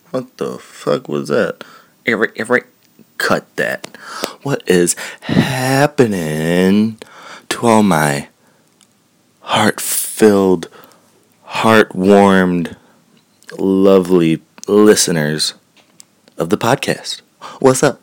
What the fuck was that? Every, cut that. What is happening to all my heart-filled, heart-warmed, lovely listeners of the podcast? What's up?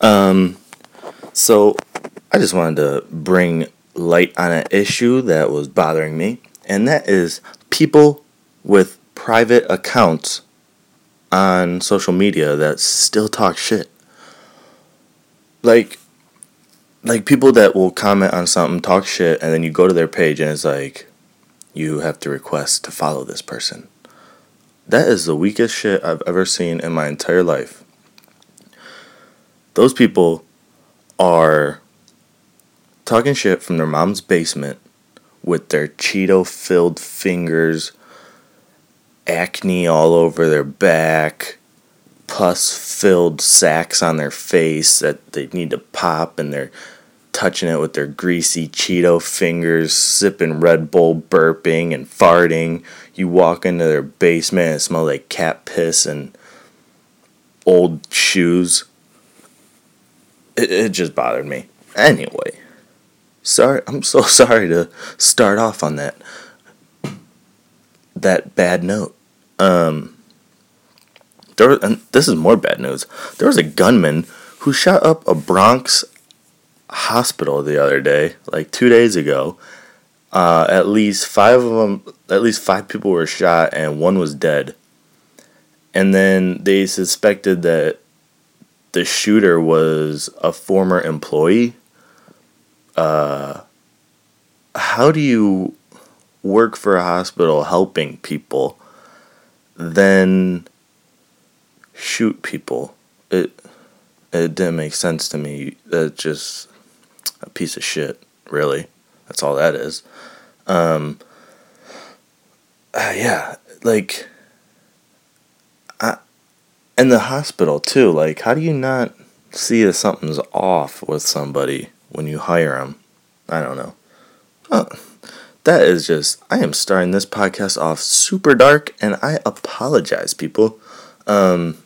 So I just wanted to bring light on an issue that was bothering me, and that is people with private accounts on social media that still talk shit. Like people that will comment on something, talk shit, and then you go to their page and it's like, you have to request to follow this person. That is the weakest shit I've ever seen in my entire life. Those people are talking shit from their mom's basement with their Cheeto-filled fingers, acne all over their back, pus-filled sacks on their face that they need to pop, and they're touching it with their greasy Cheeto fingers, sipping Red Bull, burping and farting. You walk into their basement and it smells like cat piss and old shoes. It just bothered me. Anyway, I'm so sorry to start off on that bad note. This is more bad news. There was a gunman who shot up a Bronx hospital the other day, like 2 days ago. At least five people were shot and one was dead. And then they suspected that the shooter was a former employee. How do you work for a hospital helping people, then shoot people? It didn't make sense to me. That's just a piece of shit, really. That's all that is. Yeah, like, in the hospital too. Like, how do you not see that something's off with somebody when you hire them? I don't know. That is just, I am starting this podcast off super dark, and I apologize, people. I'm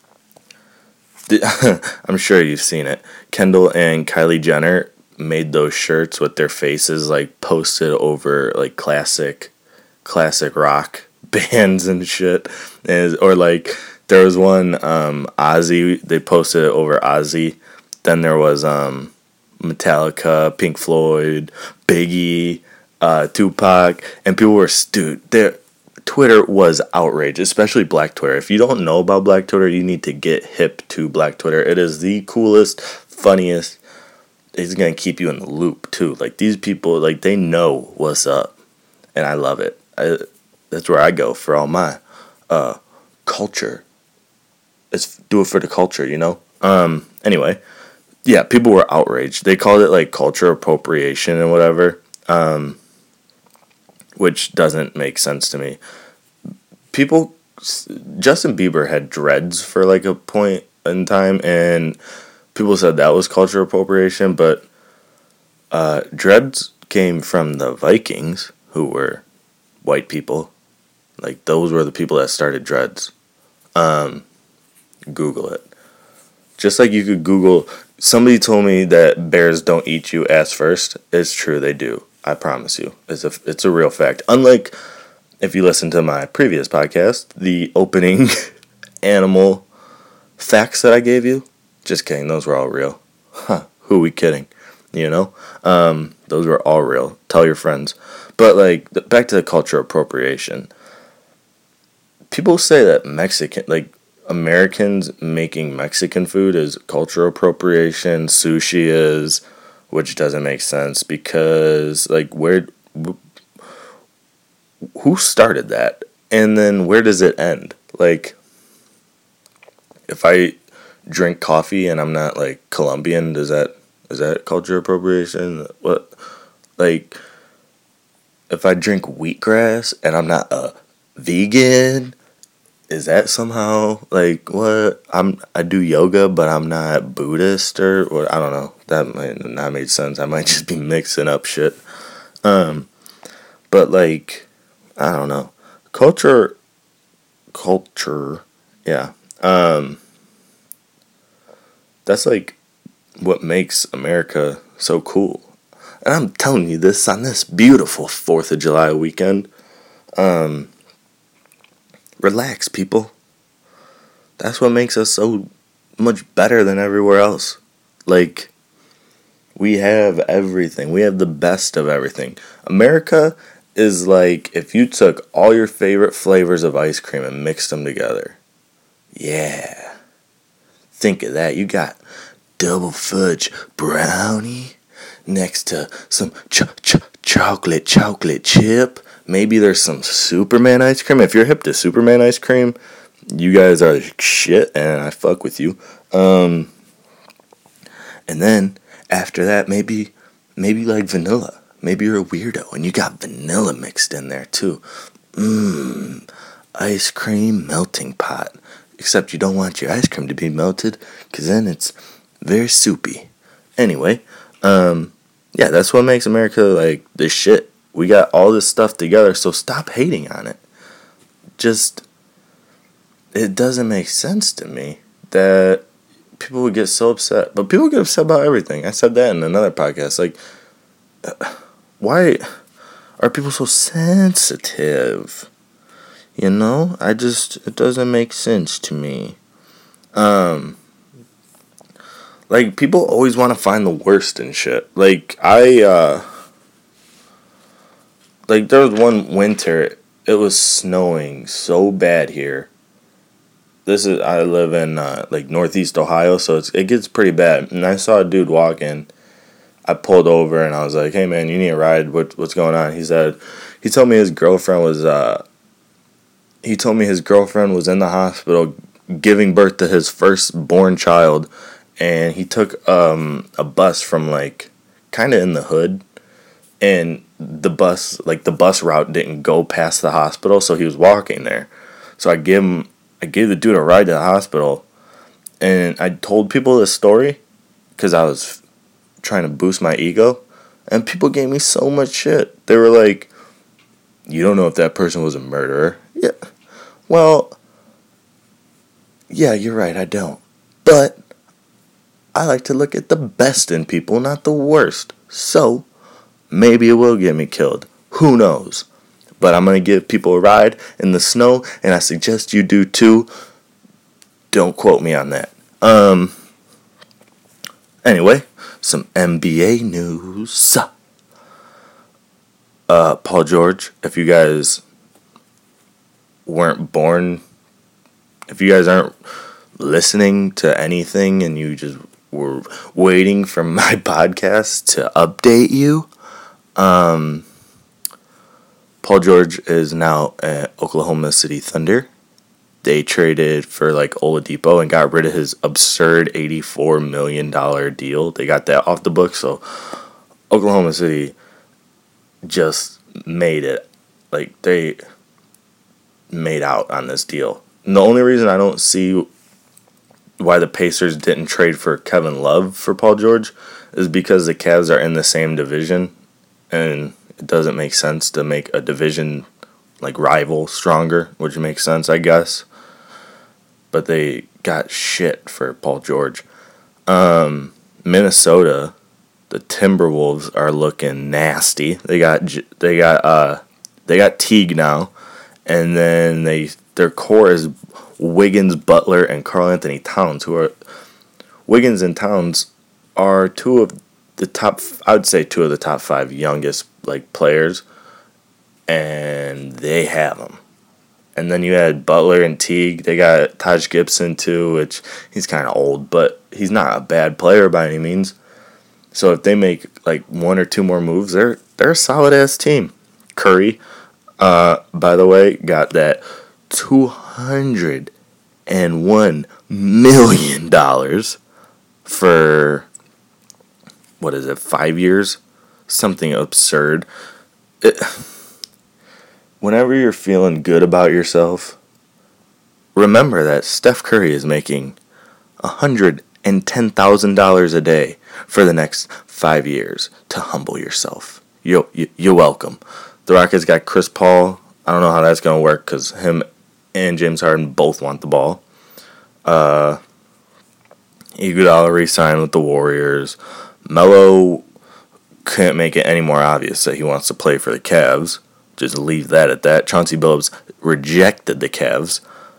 sure you've seen it. Kendall and Kylie Jenner made those shirts with their faces like posted over like classic rock bands and shit. Or like there was one Ozzy, they posted it over Ozzy. Then there was Metallica, Pink Floyd, Biggie, Tupac, and people were Twitter was outraged, especially Black Twitter. If you don't know about Black Twitter, you need to get hip to Black Twitter. It is the coolest, funniest. It's going to keep you in the loop, too. Like, these people, like, they know what's up. And I love it. That's where I go for all my culture. Let's do it for the culture, you know? Anyway, yeah, people were outraged. They called it, like, culture appropriation and whatever. Which doesn't make sense to me. Justin Bieber had dreads for like a point in time, and people said that was cultural appropriation, but dreads came from the Vikings, who were white people. Like, those were the people that started dreads. Google it. Just like you could Google, somebody told me that bears don't eat you ass first. It's true, they do. I promise you. It's a real fact. Unlike, if you listen to my previous podcast, the opening animal facts that I gave you. Just kidding. Those were all real. Huh. Who are we kidding? You know? Those were all real. Tell your friends. But, like, back to the culture appropriation. People say that Americans making Mexican food is cultural appropriation. Sushi is, which doesn't make sense because, like, who started that? And then where does it end? Like, if I drink coffee and I'm not, like, Colombian, is that culture appropriation? What? Like, if I drink wheatgrass and I'm not a vegan, is that somehow, like, what? I do yoga, but I'm not Buddhist, or I don't know. That might not make sense. I might just be mixing up shit. But, like, I don't know. Culture, yeah. That's like what makes America so cool. And I'm telling you this on this beautiful 4th of July weekend. Relax, people. That's what makes us so much better than everywhere else. Like, we have everything. We have the best of everything. America is like if you took all your favorite flavors of ice cream and mixed them together. Yeah. Think of that. You got double fudge brownie next to some chocolate chip. Maybe there's some Superman ice cream. If you're hip to Superman ice cream, you guys are shit and I fuck with you. And then after that, maybe like vanilla. Maybe you're a weirdo and you got vanilla mixed in there too. Ice cream melting pot. Except you don't want your ice cream to be melted, because then it's very soupy. Anyway, yeah, that's what makes America like the shit. We got all this stuff together, so stop hating on it. Just, it doesn't make sense to me that people would get so upset. But people get upset about everything. I said that in another podcast. Like, why are people so sensitive? You know, it doesn't make sense to me. Like, people always want to find the worst in shit. Like, there was one winter, it was snowing so bad here. I live in, northeast Ohio, so it gets pretty bad. And I saw a dude walking. I pulled over and I was like, hey man, you need a ride? What's going on? He told me his girlfriend was in the hospital giving birth to his firstborn child, and he took a bus from kind of in the hood, and the bus route didn't go past the hospital, so he was walking there. So I gave the dude a ride to the hospital, and I told people this story because I was trying to boost my ego, and people gave me so much shit. They were like, you don't know if that person was a murderer. Yeah. Well, yeah, you're right, I don't. But I like to look at the best in people, not the worst. So, maybe it will get me killed. Who knows? But I'm going to give people a ride in the snow, and I suggest you do too. Don't quote me on that. Anyway, some NBA news. Paul George, if you guys weren't born, if you guys aren't listening to anything and you just were waiting for my podcast to update you, Paul George is now at Oklahoma City Thunder. They traded for Oladipo and got rid of his absurd $84 million deal. They got that off the books, so Oklahoma City just made it. They made out on this deal. And the only reason I don't see why the Pacers didn't trade for Kevin Love for Paul George is because the Cavs are in the same division, and it doesn't make sense to make a division rival stronger, which makes sense, I guess. But they got shit for Paul George. Minnesota, the Timberwolves are looking nasty. They got Teague now, and then their core is Wiggins, Butler, and Karl-Anthony Towns. Wiggins and Towns are two of the top 5 youngest players, and they have them. And then you had Butler and Teague. They got Taj Gibson too, which he's kind of old, but he's not a bad player by any means. So if they make one or two more moves, they're a solid ass team. Curry, by the way, got that $201 million for 5 years? Something absurd. Whenever you're feeling good about yourself, remember that Steph Curry is making $110,000 a day for the next 5 years to humble yourself. You're welcome. The Rockets got Chris Paul. I don't know how that's going to work because him and James Harden both want the ball. Iguodala re-signed with the Warriors. Melo can't make it any more obvious that he wants to play for the Cavs. Just leave that at that. Chauncey Billups rejected the Cavs.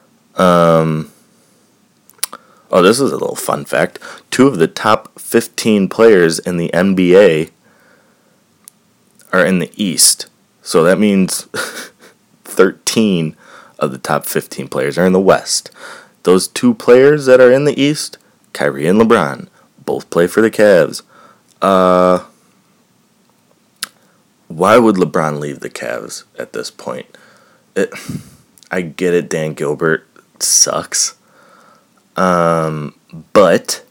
Oh, this is a little fun fact. 2 of the top 15 players in the NBA are in the East. So that means 13 of the top 15 players are in the West. Those 2 players that are in the East, Kyrie and LeBron, both play for the Cavs. Why would LeBron leave the Cavs at this point? I get it, Dan Gilbert sucks. But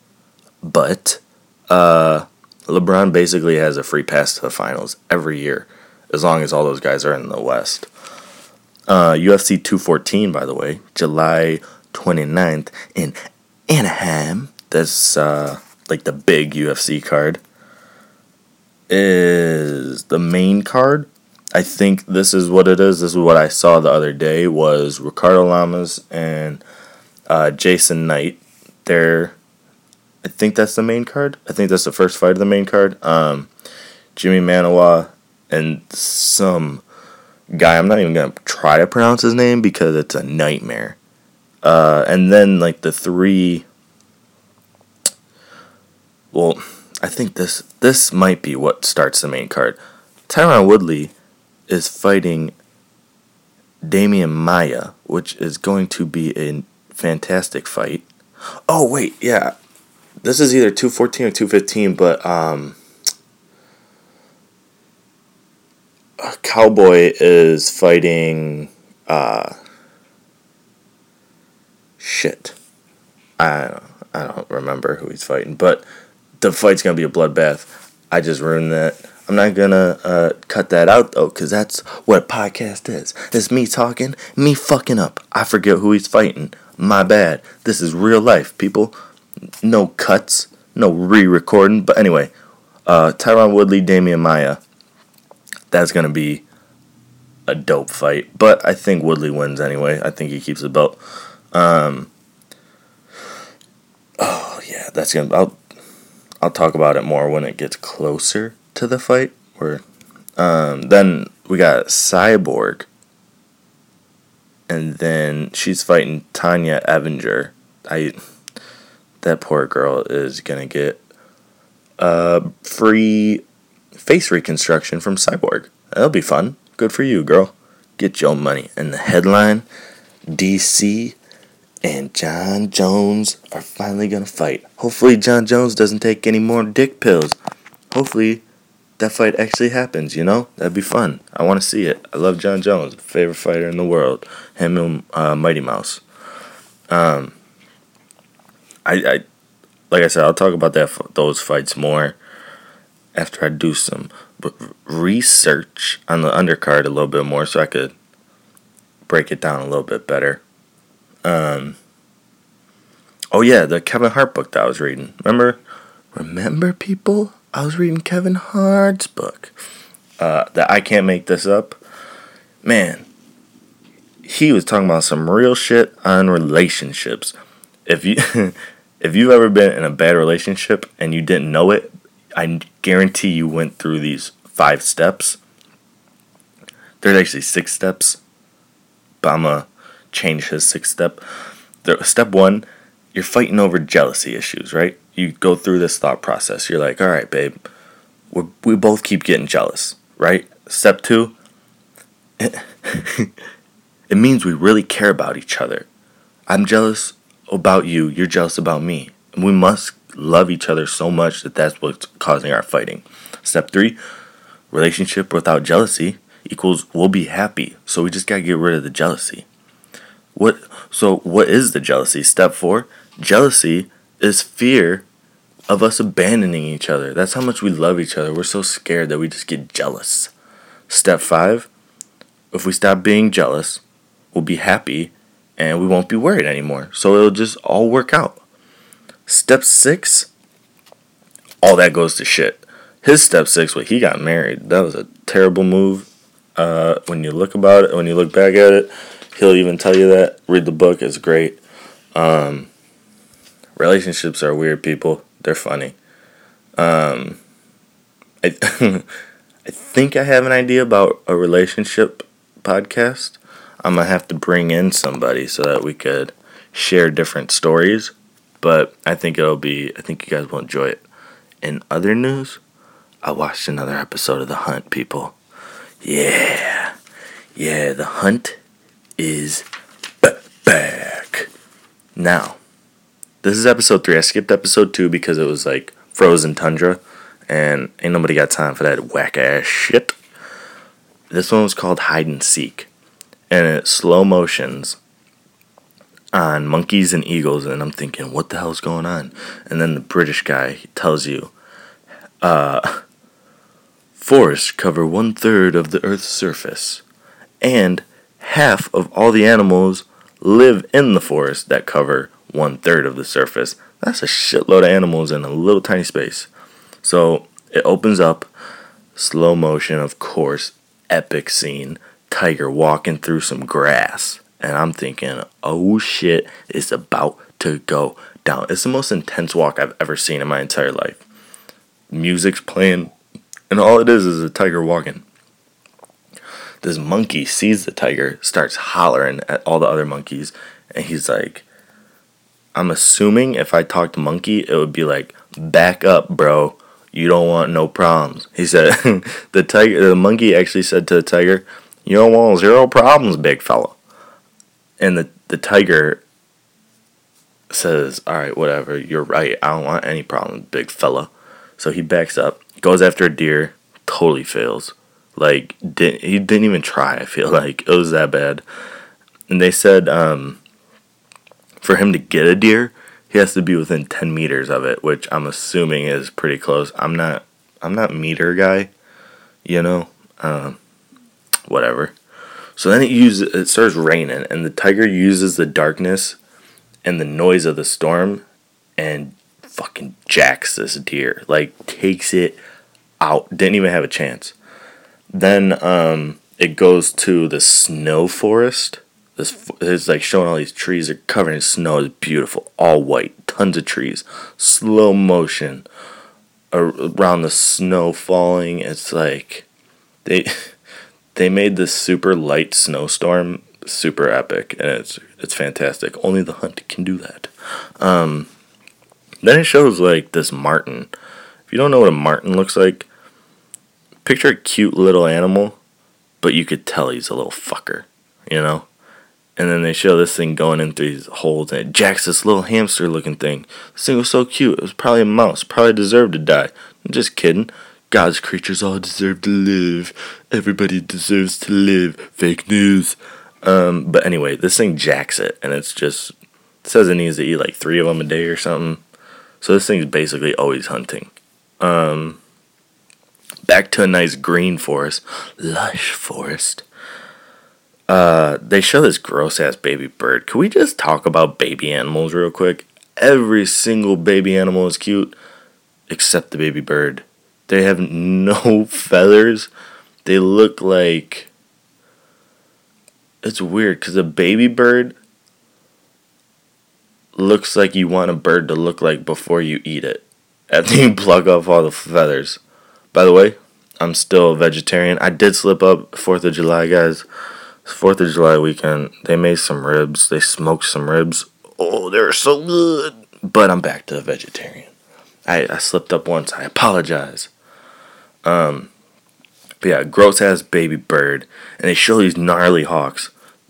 LeBron basically has a free pass to the finals every year, as long as all those guys are in the West. UFC 214, by the way, July 29th in Anaheim. That's like the big UFC card. Is the main card. I think this is what it is. This is what I saw the other day was Ricardo Lamas and Jason Knight. I think that's the main card. I think that's the first fight of the main card. Jimmy Manoa and some guy. I'm not even going to try to pronounce his name because it's a nightmare. And then like the 3... Well, I think this might be what starts the main card. Tyron Woodley is fighting Damian Maia, which is going to be a fantastic fight. Oh, wait, yeah. This is either 214 or 215, but Cowboy is fighting shit. I don't remember who he's fighting, but the fight's going to be a bloodbath. I just ruined that. I'm not going to cut that out, though, because that's what a podcast is. It's me talking, me fucking up. I forget who he's fighting. My bad. This is real life, people. No cuts, no re-recording. But anyway, Tyron Woodley, Damian Maia. That's going to be a dope fight. But I think Woodley wins anyway. I think he keeps the belt. Oh, yeah, that's going to... I'll talk about it more when it gets closer to the fight. Then we got Cyborg. And then she's fighting Tanya Evinger. That poor girl is going to get free face reconstruction from Cyborg. That'll be fun. Good for you, girl. Get your money. And the headline, DC and Jon Jones are finally going to fight. Hopefully Jon Jones doesn't take any more dick pills. Hopefully that fight actually happens, you know? That'd be fun. I want to see it. I love Jon Jones. Favorite fighter in the world. Him and Mighty Mouse. I like I said, I'll talk about those fights more after I do some research on the undercard a little bit more so I could break it down a little bit better. Oh yeah, the Kevin Hart book that I was reading. Remember people? I was reading Kevin Hart's book. That I Can't Make This Up. Man, he was talking about some real shit on relationships. If you've ever been in a bad relationship and you didn't know it, I guarantee you went through these 5 steps. There's actually 6 steps, but I'm going to change his 6th step. Step 1, you're fighting over jealousy issues, right? You go through this thought process. You're like, all right, babe, we both keep getting jealous, right? Step 2, it means we really care about each other. I'm jealous about you, you're jealous about me. And we must love each other so much that that's what's causing our fighting. Step 3, relationship without jealousy equals we'll be happy. So we just gotta get rid of the jealousy. What is the jealousy? Step 4, jealousy is fear of us abandoning each other. That's how much we love each other. We're so scared that we just get jealous. Step 5, if we stop being jealous, we'll be happy and we won't be worried anymore. So it'll just all work out. Step 6, all that goes to shit. His step 6, he got married. That was a terrible move. When you look back at it, he'll even tell you that. Read the book, it's great. Relationships are weird, people. They're funny. I I think I have an idea about a relationship podcast. I'm gonna have to bring in somebody so that we could share different stories. But I think I think you guys will enjoy it. In other news, I watched another episode of The Hunt, people. Yeah. Yeah, The Hunt is back. Now, this is episode 3. I skipped episode 2 because it was like frozen tundra, and ain't nobody got time for that whack ass shit. This one was called Hide and Seek, and it's slow motions on monkeys and eagles, and I'm thinking, what the hell's going on? And then the British guy tells you, forests cover 1/3 of the Earth's surface, and half of all the animals live in the forest that cover 1/3 of the surface. That's a shitload of animals in a little tiny space. So it opens up, slow motion, of course, epic scene, tiger walking through some grass. And I'm thinking, oh shit, it's about to go down. It's the most intense walk I've ever seen in my entire life. Music's playing, and all it is a tiger walking. This monkey sees the tiger, starts hollering at all the other monkeys, and he's like, I'm assuming if I talked monkey, it would be like, back up, bro. You don't want no problems. He said, the monkey actually said to the tiger, you don't want 0 problems, big fella. And the tiger says, all right, whatever, you're right. I don't want any problems, big fella. So he backs up, goes after a deer, totally fails. Like, he didn't even try, I feel like. It was that bad. And they said, for him to get a deer, he has to be within 10 meters of it, which I'm assuming is pretty close. I'm not meter guy, you know, whatever. So then it starts raining, and the tiger uses the darkness and the noise of the storm and fucking jacks this deer. Like, takes it out. Didn't even have a chance. Then it goes to the snow forest. It's like showing all these trees are covered in snow. It's beautiful, all white, tons of trees, slow motion around the snow falling. It's like they made this super light snowstorm super epic, and it's fantastic. Only The Hunt can do that. Then it shows like this marten. If you don't know what a marten looks like, picture a cute little animal, but you could tell he's a little fucker, you know? And then they show this thing going in through these holes, and it jacks this little hamster-looking thing. This thing was so cute. It was probably a mouse. Probably deserved to die. I'm just kidding. God's creatures all deserve to live. Everybody deserves to live. Fake news. But anyway, this thing jacks it, and it says it needs to eat like 3 of them a day or something. So this thing's basically always hunting. Back to a nice green forest. Lush forest. They show this gross-ass baby bird. Can we just talk about baby animals real quick? Every single baby animal is cute, except the baby bird. They have no feathers. They look like... It's weird, because a baby bird looks like you want a bird to look like before you eat it, after you pluck off all the feathers. By the way, I'm still a vegetarian. I did slip up 4th of July, guys. 4th of July weekend, they made some ribs. They smoked some ribs. Oh, they're so good. But I'm back to a vegetarian. I slipped up once. I apologize. But yeah, gross ass baby bird. And they show these gnarly hawks.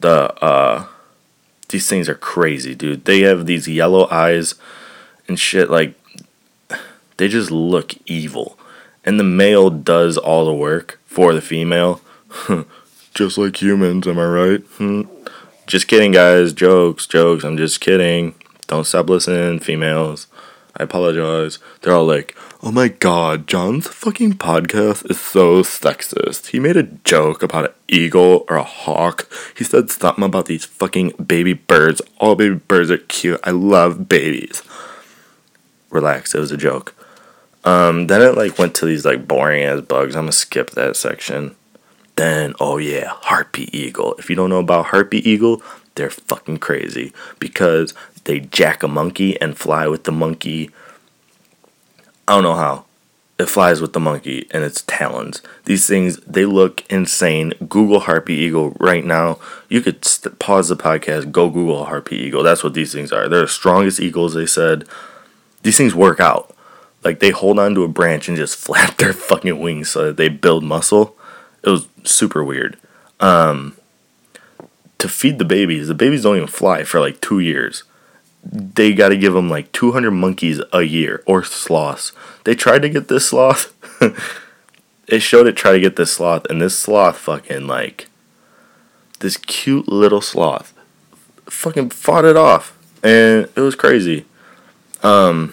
These things are crazy, dude. They have these yellow eyes and shit. Like, they just look evil. And the male does all the work for the female. Just like humans, am I right? Just kidding, guys. Jokes. I'm just kidding. Don't stop listening, females. I apologize. They're all like, oh my god, John's fucking podcast is so sexist. He made a joke about an eagle or a hawk. He said something about these fucking baby birds. All baby birds are cute. I love babies. Relax, it was a joke. Then it like went to these like boring ass bugs. I'm gonna skip that section. Then, oh yeah, harpy eagle. If you don't know about harpy eagle, they're fucking crazy because they jack a monkey and fly with the monkey. I don't know how. It flies with the monkey and its talons. These things, they look insane. Google harpy eagle right now. You could pause the podcast, go Google a harpy eagle. That's what these things are. They're the strongest eagles, they said. These things work out. Like, they hold onto a branch and just flap their fucking wings so that they build muscle. It was super weird. To feed the babies don't even fly for like 2 years. They got to give them like 200 monkeys a year, or sloths. They tried to get this sloth. It showed it try to get this sloth, and this sloth fucking like, this cute little sloth fucking fought it off, and it was crazy. I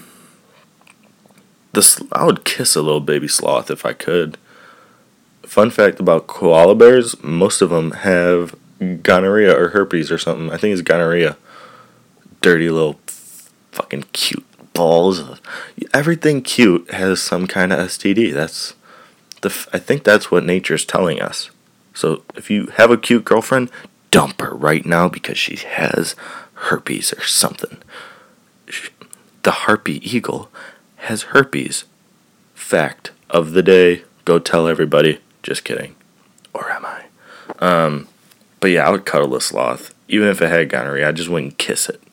would kiss a little baby sloth if I could. Fun fact about koala bears, most of them have gonorrhea or herpes or something. I think it's gonorrhea. Dirty little fucking cute balls. Everything cute has some kind of STD. I think that's what nature's telling us. So if you have a cute girlfriend, dump her right now because she has herpes or something. The harpy eagle has herpes. Fact of the day. Go tell everybody. Just kidding. Or am I? But yeah, I would cuddle a sloth. Even if it had gonorrhea, I just wouldn't kiss it.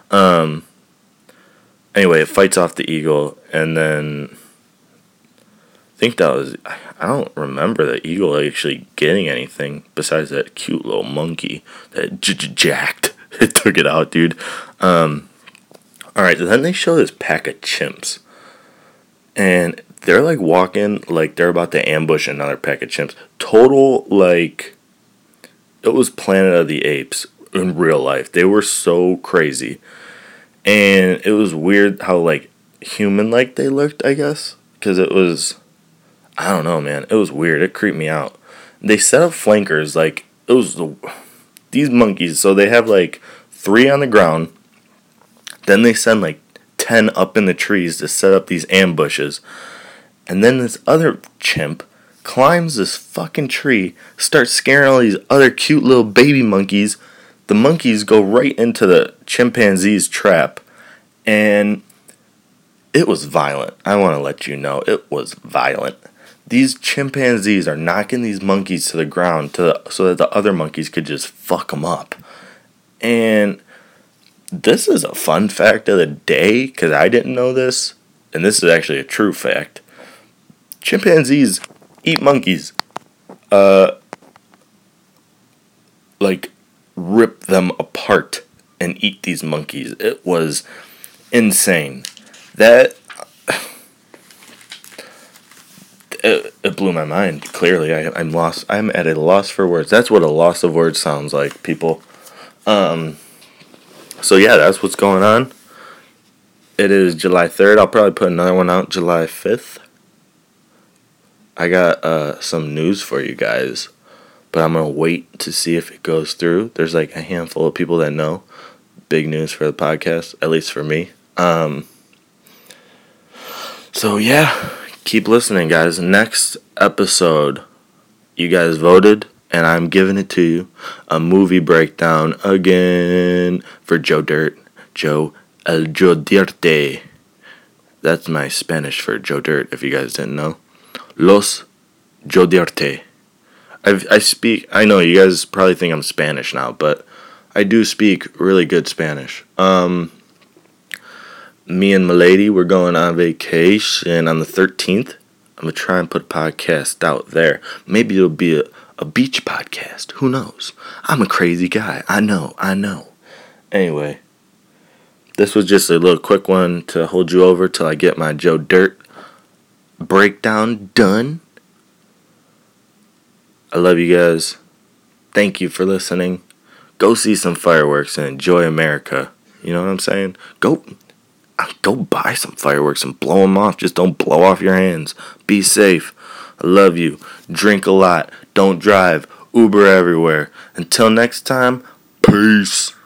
Anyway, it fights off the eagle, and then I think that was, I don't remember the eagle actually getting anything besides that cute little monkey that jacked. It took it out, dude. Alright, then they show this pack of chimps, and they're like walking like they're about to ambush another pack of chimps. Total, like, it was Planet of the Apes in real life. They were so crazy. And it was weird how, like, human-like they looked, I guess. Because it was, I don't know, man. It was weird. It creeped me out. They set up flankers, like, it was these monkeys. So they have, like, 3 on the ground. Then they send, like, 10 up in the trees to set up these ambushes. And then this other chimp climbs this fucking tree, starts scaring all these other cute little baby monkeys. The monkeys go right into the chimpanzee's trap, and it was violent. I want to let you know, it was violent. These chimpanzees are knocking these monkeys to the ground so that the other monkeys could just fuck them up. And this is a fun fact of the day, because I didn't know this, and this is actually a true fact. Chimpanzees eat monkeys. Like, rip them apart and eat these monkeys. It was insane. That it blew my mind. Clearly, I'm lost. I'm at a loss for words. That's what a loss of words sounds like, people. So yeah, that's what's going on. It is July 3rd. I'll probably put another one out July 5th. I got some news for you guys, but I'm going to wait to see if it goes through. There's like a handful of people that know. Big news for the podcast, at least for me. So yeah, keep listening, guys. Next episode, you guys voted, and I'm giving it to you. A movie breakdown again for Joe Dirt. Joe El Joe Dirte. That's my Spanish for Joe Dirt, if you guys didn't know. Los Joe Dirte. I know you guys probably think I'm Spanish now, but I do speak really good Spanish. Me and my lady, we're going on vacation on the 13th. I'm going to try and put a podcast out there. Maybe it'll be a beach podcast. Who knows? I'm a crazy guy. I know. Anyway, this was just a little quick one to hold you over till I get my Joe Dirt breakdown done. I love you guys. Thank you for listening. Go see some fireworks and enjoy America. You know what I'm saying? Go buy some fireworks and blow them off. Just don't blow off your hands. Be safe. I love you. Drink a lot. Don't drive. Uber everywhere. Until next time, peace.